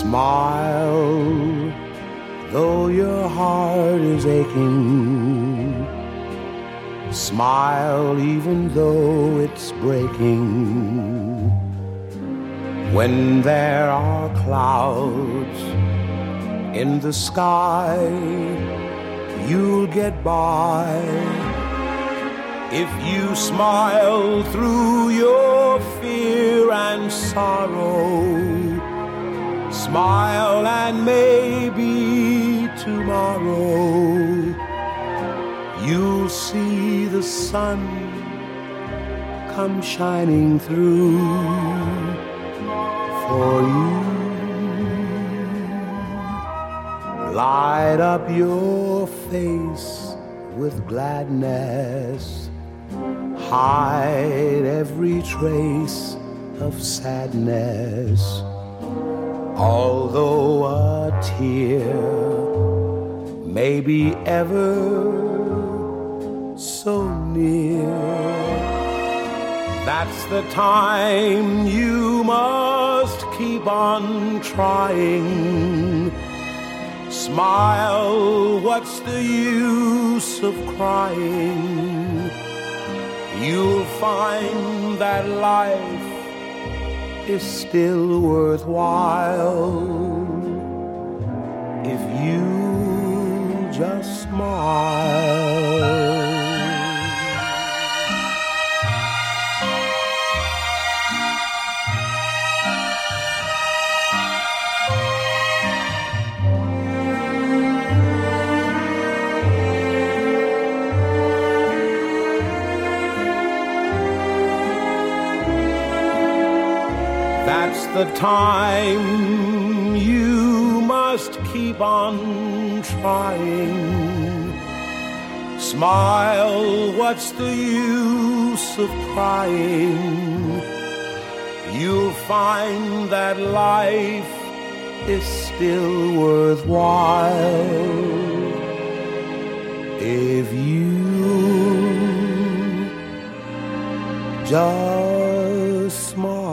Smile, though your heart is aching. Smile, even though it's breaking. When there are clouds in the sky, you'll get by. If you smile through your fear and sorrow, smile and maybe tomorrow you'll see the sun come shining through for you. Light up your face with gladness, hide every trace of sadness. Although a tear may be ever so near, that's the time you must keep on trying. Smile, what's the use of crying? You'll find that life is still worthwhile if you just smile. That's the time you must keep on trying. Smile, what's the use of crying? You'll find that life is still worthwhile if you just smile.